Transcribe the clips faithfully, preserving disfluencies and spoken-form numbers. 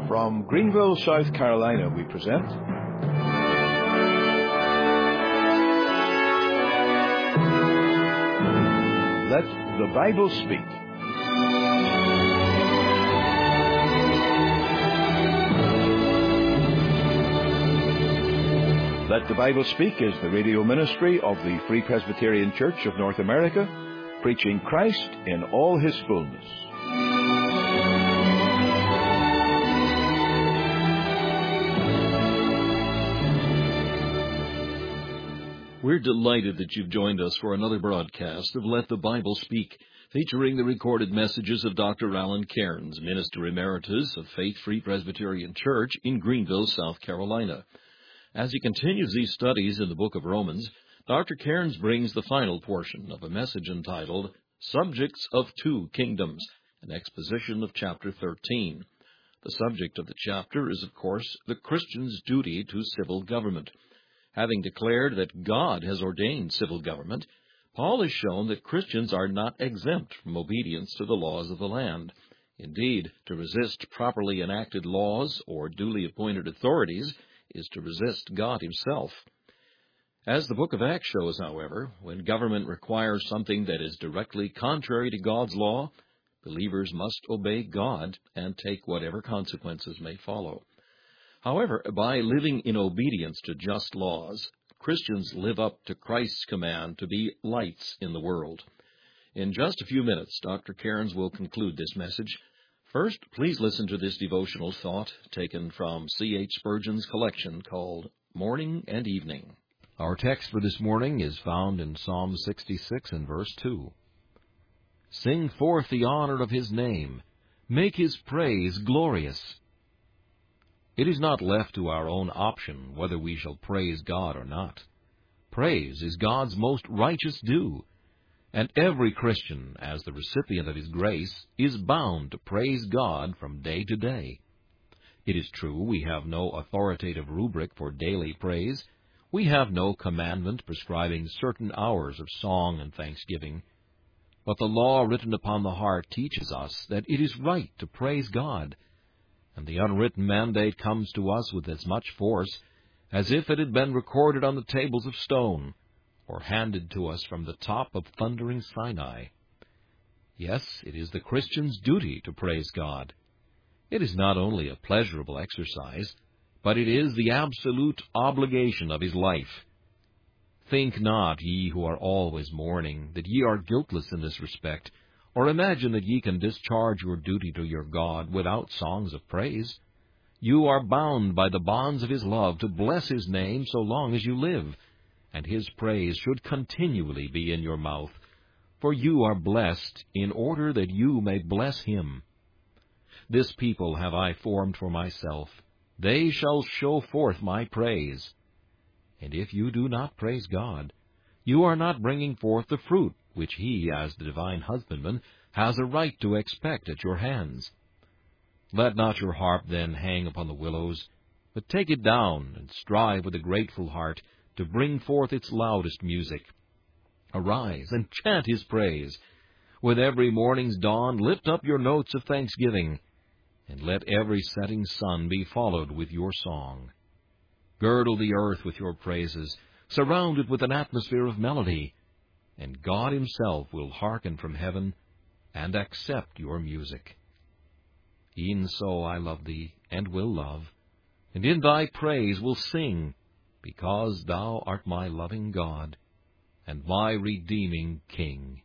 From Greenville, South Carolina, we present Let the Bible Speak. Let the Bible Speak is the radio ministry of the Free Presbyterian Church of North America, preaching Christ in all His fullness. We're delighted that you've joined us for another broadcast of Let the Bible Speak, featuring the recorded messages of Doctor Alan Cairns, Minister Emeritus of Faith Free Presbyterian Church in Greenville, South Carolina. As he continues these studies in the book of Romans, Doctor Cairns brings the final portion of a message entitled Subjects of Two Kingdoms, an exposition of chapter thirteen. The subject of the chapter is, of course, the Christian's duty to civil government. Having declared that God has ordained civil government, Paul has shown that Christians are not exempt from obedience to the laws of the land. Indeed, to resist properly enacted laws or duly appointed authorities is to resist God Himself. As the book of Acts shows, however, when government requires something that is directly contrary to God's law, believers must obey God and take whatever consequences may follow. However, by living in obedience to just laws, Christians live up to Christ's command to be lights in the world. In just a few minutes, Doctor Cairns will conclude this message. First, please listen to this devotional thought taken from C H Spurgeon's collection called Morning and Evening. Our text for this morning is found in Psalm sixty-six and verse two. Sing forth the honor of His name. Make His praise glorious. It is not left to our own option whether we shall praise God or not. Praise is God's most righteous due, and every Christian, as the recipient of His grace, is bound to praise God from day to day. It is true we have no authoritative rubric for daily praise. We have no commandment prescribing certain hours of song and thanksgiving. But the law written upon the heart teaches us that it is right to praise God, and the unwritten mandate comes to us with as much force as if it had been recorded on the tables of stone, or handed to us from the top of thundering Sinai. Yes, it is the Christian's duty to praise God. It is not only a pleasurable exercise, but it is the absolute obligation of his life. Think not, ye who are always mourning, that ye are guiltless in this respect, or imagine that ye can discharge your duty to your God without songs of praise. You are bound by the bonds of His love to bless His name so long as you live, and His praise should continually be in your mouth, for you are blessed in order that you may bless Him. This people have I formed for myself. They shall show forth my praise. And if you do not praise God, you are not bringing forth the fruit which He, as the divine husbandman, has a right to expect at your hands. Let not your harp then hang upon the willows, but take it down and strive with a grateful heart to bring forth its loudest music. Arise and chant His praise. With every morning's dawn lift up your notes of thanksgiving, and let every setting sun be followed with your song. Girdle the earth with your praises, surround it with an atmosphere of melody, and God Himself will hearken from heaven and accept your music. E'en so I love Thee, and will love, and in Thy praise will sing, because Thou art my loving God, and my redeeming King.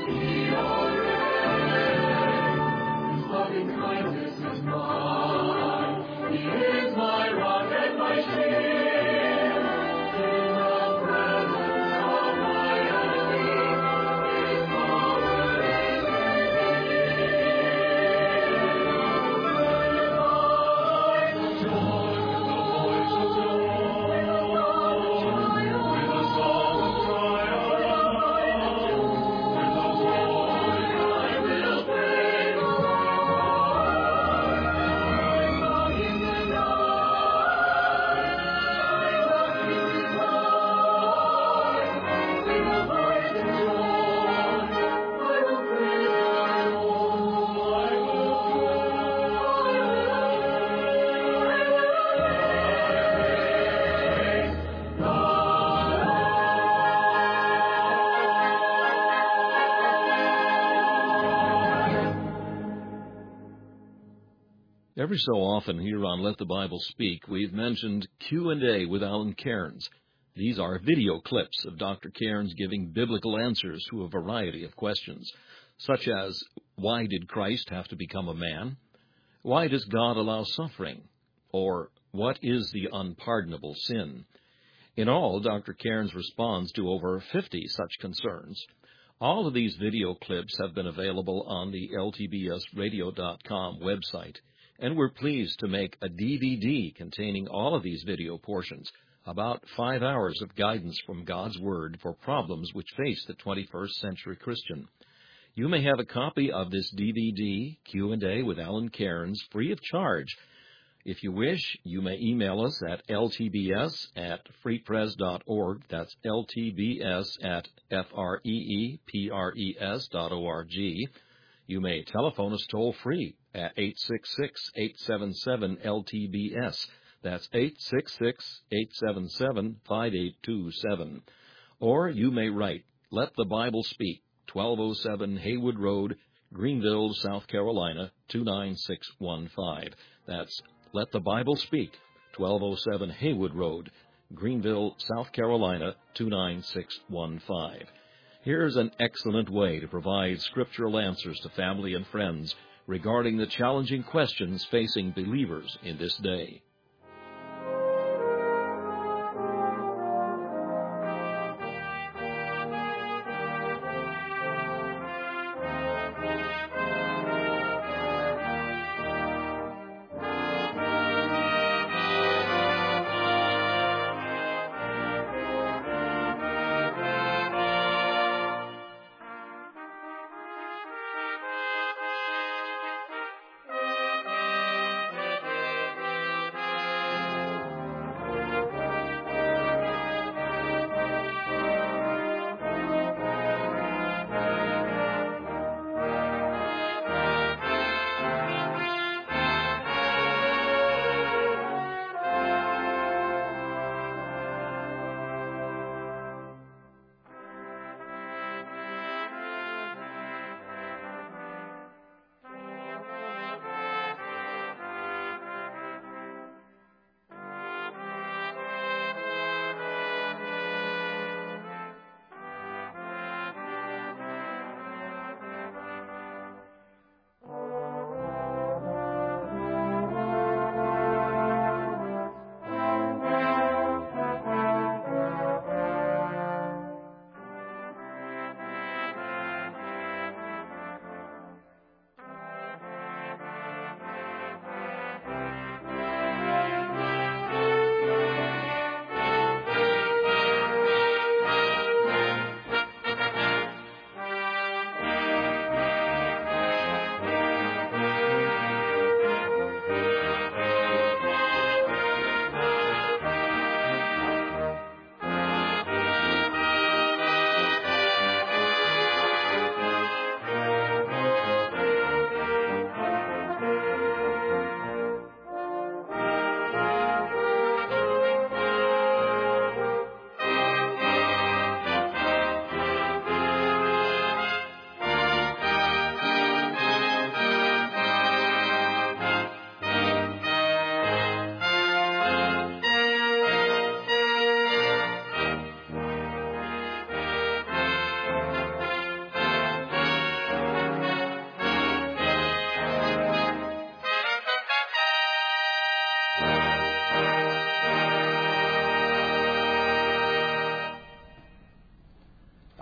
Every so often here on Let the Bible Speak, we've mentioned Q and A with Alan Cairns. These are video clips of Doctor Cairns giving biblical answers to a variety of questions, such as, why did Christ have to become a man? Why does God allow suffering? Or, what is the unpardonable sin? In all, Doctor Cairns responds to over fifty such concerns. All of these video clips have been available on the L T B S radio dot com website, and we're pleased to make a D V D containing all of these video portions, about five hours of guidance from God's Word for problems which face the twenty-first century Christian. You may have a copy of this D V D, Q and A with Alan Cairns, free of charge. If you wish, you may email us at L T B S at free pres dot org. That's L T B S at F R E E P R E S dot O R G. You may telephone us toll-free at eight six six, eight seven seven, L T B S. That's eight six six, eight seven seven, five eight two seven. Or you may write, Let the Bible Speak, twelve oh seven Haywood Road, Greenville, South Carolina, two nine six one five. That's Let the Bible Speak, twelve oh seven Haywood Road, Greenville, South Carolina, two nine six one five. Here's an excellent way to provide scriptural answers to family and friends regarding the challenging questions facing believers in this day.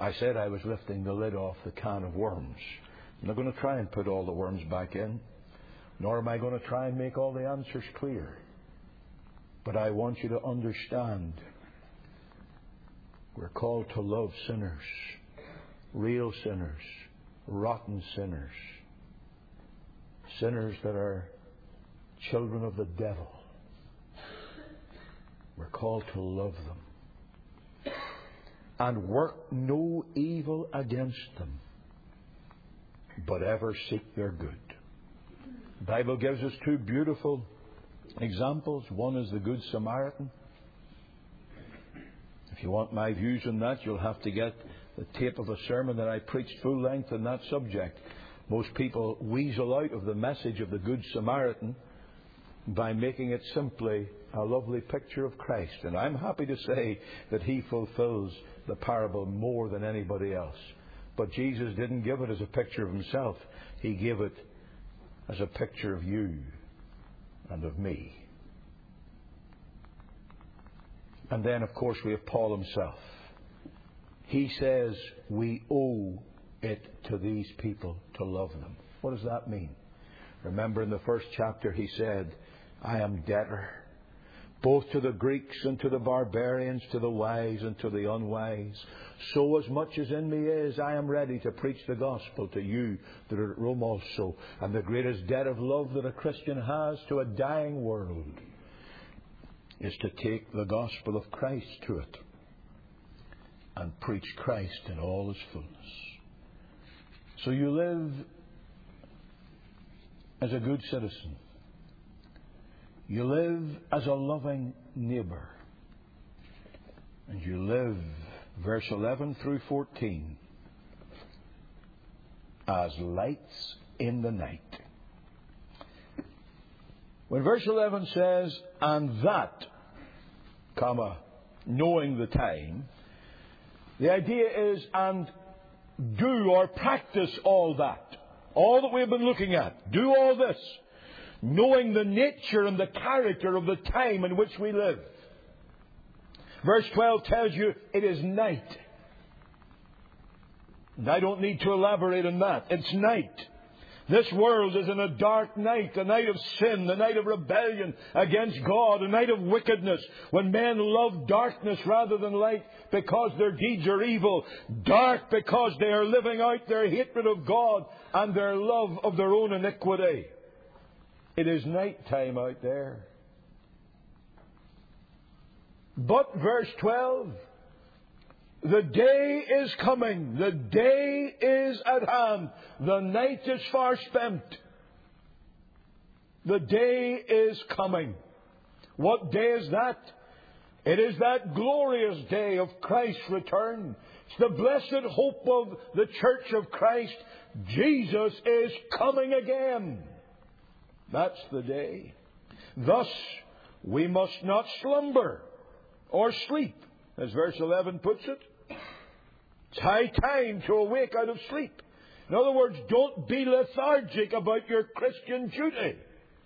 I said I was lifting the lid off the can of worms. I'm not going to try and put all the worms back in, nor am I going to try and make all the answers clear. But I want you to understand, we're called to love sinners, real sinners, rotten sinners, sinners that are children of the devil. We're called to love them and work no evil against them, but ever seek their good. The Bible gives us two beautiful examples. One is the Good Samaritan. If you want my views on that, you'll have to get the tape of a sermon that I preached full length on that subject. Most people weasel out of the message of the Good Samaritan by making it simply a lovely picture of Christ. And I'm happy to say that he fulfills the parable more than anybody else. But Jesus didn't give it as a picture of himself. He gave it as a picture of you and of me. And then, of course, we have Paul himself. He says we owe it to these people to love them. What does that mean? Remember in the first chapter he said, I am debtor, both to the Greeks and to the barbarians, to the wise and to the unwise. So as much as in me is, I am ready to preach the gospel to you that are at Rome also. And the greatest debt of love that a Christian has to a dying world is to take the gospel of Christ to it and preach Christ in all his fullness. So you live as a good citizen. You live as a loving neighbour. And you live, verse eleven through fourteen, as lights in the night. When verse eleven says, and that, comma, knowing the time, the idea is, and do or practice all that. All that we've been looking at. Do all this. Knowing the nature and the character of the time in which we live. Verse twelve tells you it is night. And I don't need to elaborate on that. It's night. This world is in a dark night, a night of sin, a night of rebellion against God, a night of wickedness, when men love darkness rather than light because their deeds are evil. Dark because they are living out their hatred of God and their love of their own iniquity. It is night time out there. But verse twelve, the day is coming. The day is at hand. The night is far spent. The day is coming. What day is that? It is that glorious day of Christ's return. It's the blessed hope of the Church of Christ. Jesus is coming again. That's the day. Thus, we must not slumber or sleep, as verse eleven puts it. It's high time to awake out of sleep. In other words, don't be lethargic about your Christian duty.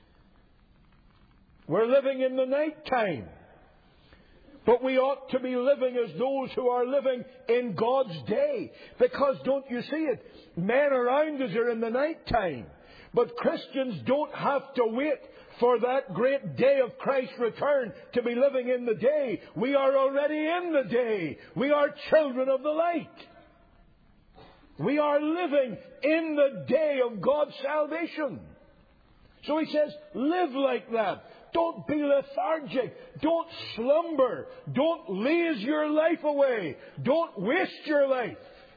We're living in the night time. But we ought to be living as those who are living in God's day. Because, don't you see it? Men around us are in the night time. But Christians don't have to wait for that great day of Christ's return to be living in the day. We are already in the day. We are children of the light. We are living in the day of God's salvation. So he says, live like that. Don't be lethargic. Don't slumber. Don't laze your life away. Don't waste your life.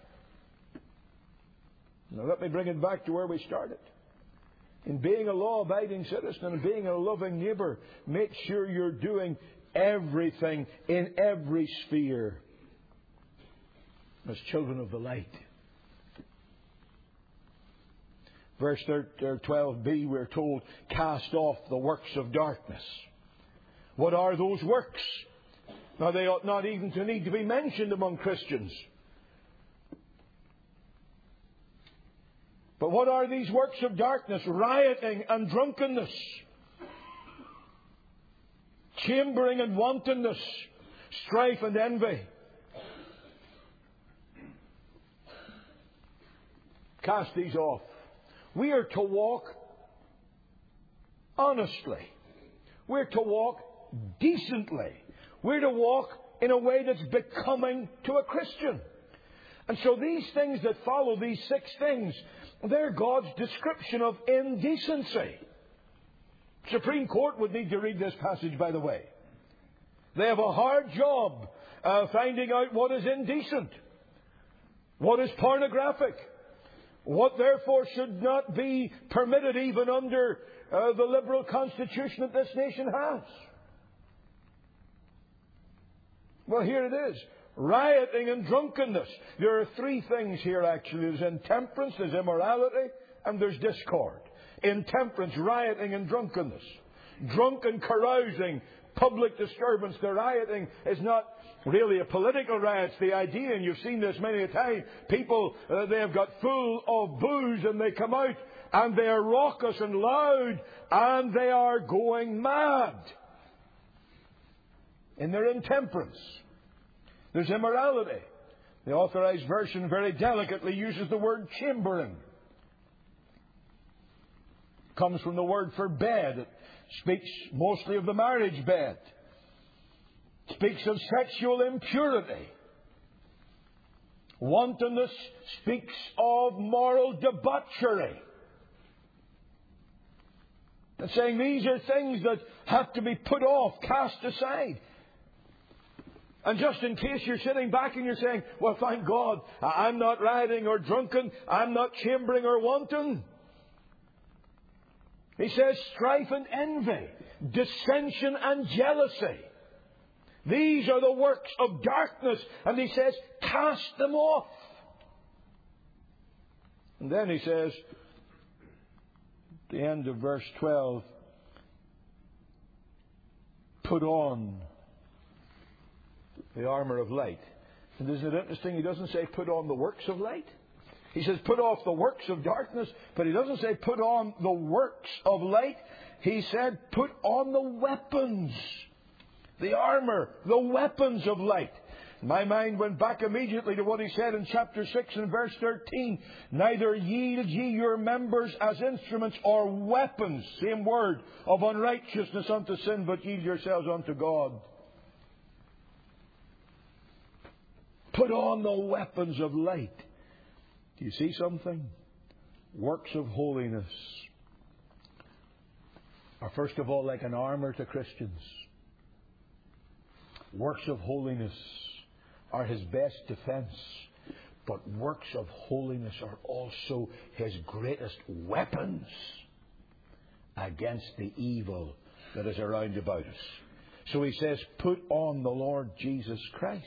Now let me bring it back to where we started. In being a law-abiding citizen and being a loving neighbour, make sure you're doing everything in every sphere as children of the light. Verse twelve b, we're told, cast off the works of darkness. What are those works? Now, they ought not even to need to be mentioned among Christians. But what are these works of darkness? Rioting and drunkenness, chambering and wantonness, strife and envy, Cast these off. We are to walk honestly. We're to walk decently. We're to walk in a way that's becoming to a Christian. And so these things that follow, these six things, they're God's description of indecency. Supreme Court would need to read this passage, by the way. They have a hard job uh, finding out what is indecent, what is pornographic, what therefore should not be permitted even under uh, the liberal constitution that this nation has. Well, here it is. Rioting and drunkenness. There are three things here actually. There's intemperance, there's immorality, and there's discord. Intemperance, rioting and drunkenness. Drunken carousing, public disturbance. The rioting is not really a political riot. It's the idea, and you've seen this many a time. People, uh, they have got full of booze and they come out and they are raucous and loud and they are going mad in their intemperance. There's immorality. The Authorized Version very delicately uses the word chambering. It comes from the word for bed. It speaks mostly of the marriage bed. It speaks of sexual impurity. Wantonness speaks of moral debauchery. It's saying these are things that have to be put off, cast aside. And just in case you're sitting back and you're saying, well, thank God, I'm not rioting or drunken, I'm not chambering or wanton. He says strife and envy, dissension and jealousy. These are the works of darkness. And he says, cast them off. And then he says, at the end of verse twelve, put on the armour of light. And isn't it interesting? He doesn't say put on the works of light. He says put off the works of darkness, but he doesn't say put on the works of light. He said put on the weapons, the armour, the weapons of light. My mind went back immediately to what he said in chapter six and verse thirteen. Neither yield ye your members as instruments or weapons, same word, of unrighteousness unto sin, but yield yourselves unto God. Put on the weapons of light. Do you see something? Works of holiness are first of all like an armour to Christians. Works of holiness are his best defence. But works of holiness are also his greatest weapons against the evil that is around about us. So he says, put on the Lord Jesus Christ.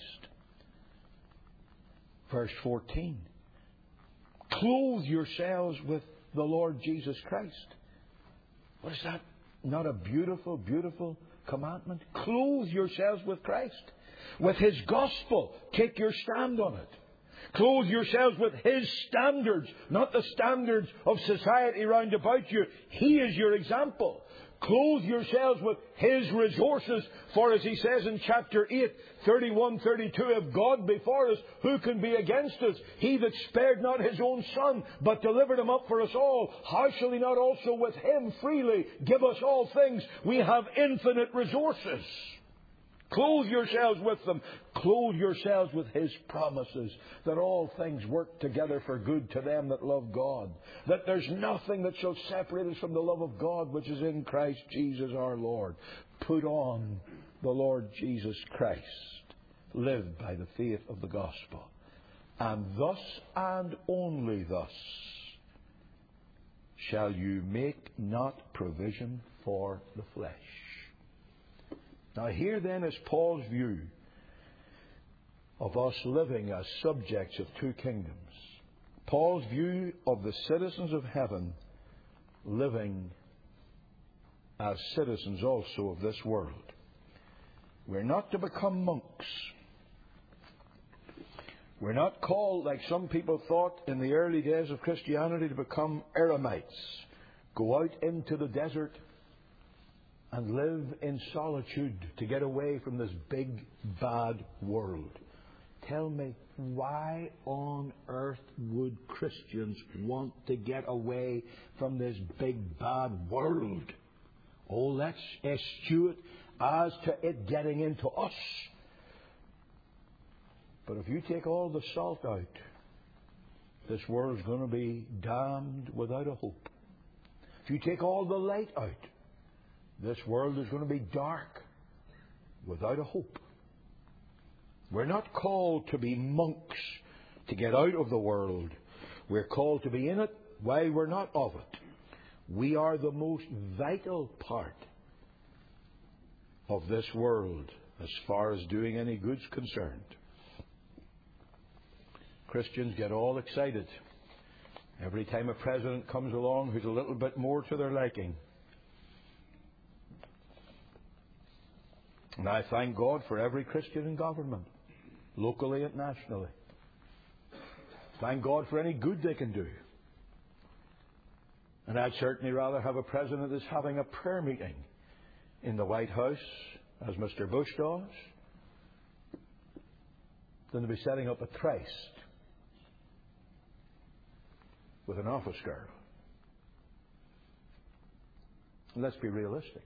Verse fourteen. Clothe yourselves with the Lord Jesus Christ. What is that? Not a beautiful, beautiful commandment? Clothe yourselves with Christ. With his gospel. Take your stand on it. Clothe yourselves with his standards, not the standards of society round about you. He is your example. Clothe yourselves with his resources. For as he says in chapter eight, thirty-one, thirty-two, if God be for us, who can be against us? He that spared not his own son, but delivered him up for us all, how shall he not also with him freely give us all things? We have infinite resources. Clothe yourselves with them. Clothe yourselves with his promises that all things work together for good to them that love God. That there's nothing that shall separate us from the love of God which is in Christ Jesus our Lord. Put on the Lord Jesus Christ. Live by the faith of the gospel. And thus and only thus shall you make not provision for the flesh. Now here then is Paul's view of us living as subjects of two kingdoms. Paul's view of the citizens of heaven living as citizens also of this world. We're not to become monks. We're not called, like some people thought in the early days of Christianity, to become eremites. Go out into the desert and live in solitude to get away from this big, bad world. Tell me, why on earth would Christians want to get away from this big bad world? Oh, let's eschew it as to it getting into us. But if you take all the salt out, this world's going to be damned without a hope. If you take all the light out, this world is going to be dark without a hope. We're not called to be monks to get out of the world. We're called to be in it while we're not of it. We are the most vital part of this world as far as doing any good's concerned. Christians get all excited every time a president comes along who's a little bit more to their liking. And I thank God for every Christian in government, locally and nationally. Thank God for any good they can do. And I'd certainly rather have a president that's having a prayer meeting in the White House, as Mister Bush does, than to be setting up a tryst with an office girl. And let's be realistic.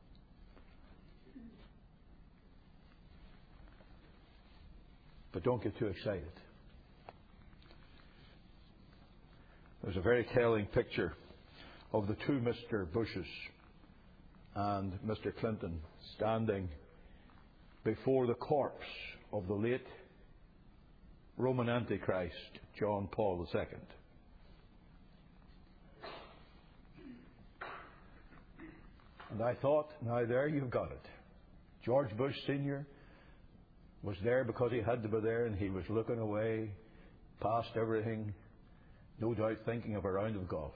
But don't get too excited. There's a very telling picture of the two Mister Bushes and Mister Clinton standing before the corpse of the late Roman Antichrist, John Paul the Second. And I thought, now there you've got it. George Bush Senior was there because he had to be there, and he was looking away past everything, no doubt thinking of a round of golf.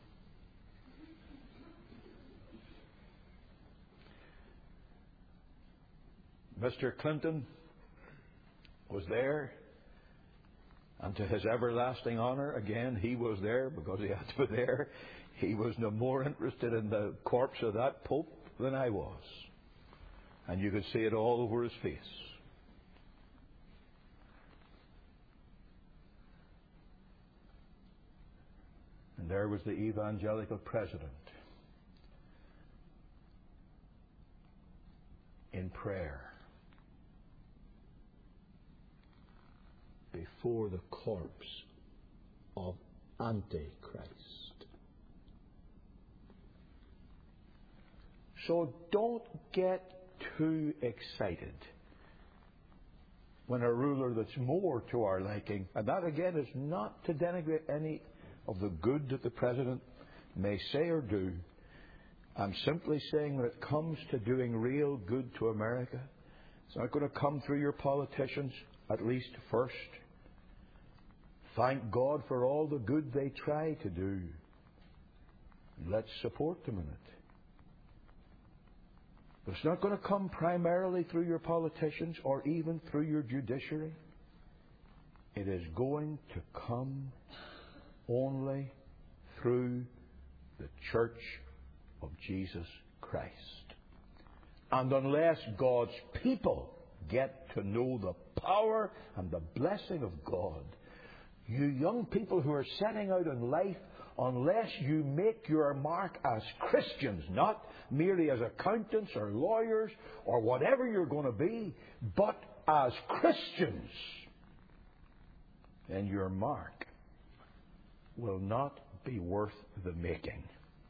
Mister Clinton was there, and to his everlasting honour, again, he was there because he had to be there. He was no more interested in the corpse of that Pope than I was. And you could see it all over his face. And there was the evangelical president in prayer before the corpse of Antichrist. So don't get too excited when a ruler that's more to our liking, and that again is not to denigrate any of the good that the president may say or do. I'm simply saying when it comes to doing real good to America, it's not going to come through your politicians, at least first. Thank God for all the good they try to do. Let's support them in it. But it's not going to come primarily through your politicians or even through your judiciary. It is going to come only through the Church of Jesus Christ. And unless God's people get to know the power and the blessing of God, you young people who are setting out in life, unless you make your mark as Christians, not merely as accountants or lawyers or whatever you're going to be, but as Christians, then your mark will not be worth the making.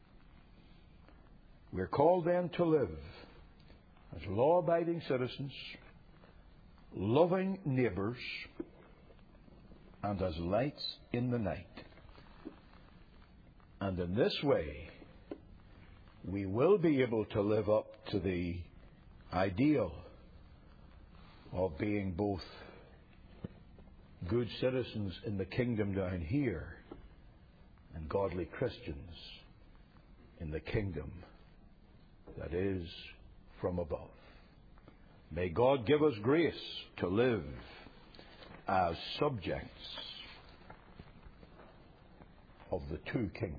We're called then to live as law-abiding citizens, loving neighbours, and as lights in the night. And in this way, we will be able to live up to the ideal of being both good citizens in the kingdom down here and godly Christians in the kingdom that is from above. May God give us grace to live as subjects of the two kingdoms.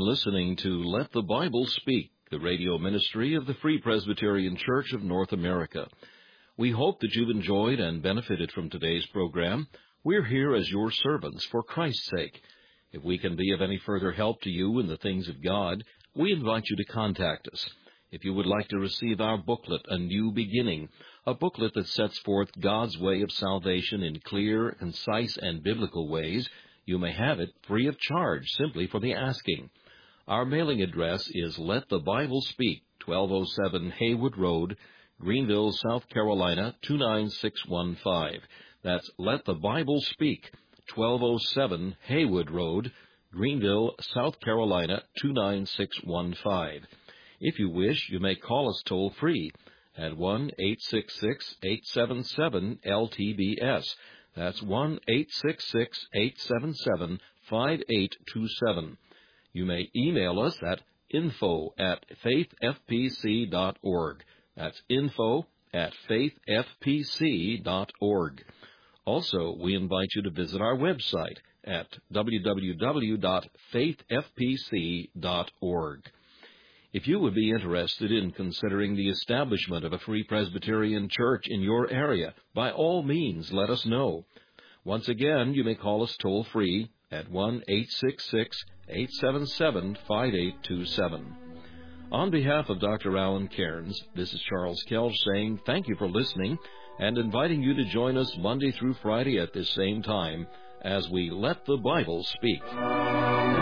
listening to Let the Bible Speak, the radio ministry of the Free Presbyterian Church of North America. We hope that you've enjoyed and benefited from today's program. We're here as your servants for Christ's sake. If we can be of any further help to you in the things of God, we invite you to contact us. If you would like to receive our booklet, A New Beginning, a booklet that sets forth God's way of salvation in clear, concise, and biblical ways, you may have it free of charge simply for the asking. Our mailing address is Let the Bible Speak, twelve oh seven Haywood Road, Greenville, South Carolina, two nine six one five. That's Let the Bible Speak, twelve oh seven Haywood Road, Greenville, South Carolina, two nine six one five. If you wish, you may call us toll-free at one eight six six, eight seven seven, L T B S. That's one eight six six, eight seven seven, five eight two seven. You may email us at info at faith f p c dot org. That's info at faith f p c dot org. Also, we invite you to visit our website at w w w dot faith f p c dot org. If you would be interested in considering the establishment of a Free Presbyterian Church in your area, by all means let us know. Once again, you may call us toll-free at one eight six six, eight seven seven, five eight two seven. On behalf of Doctor Alan Cairns, this is Charles Kelch saying thank you for listening and inviting you to join us Monday through Friday at this same time as we Let the Bible Speak.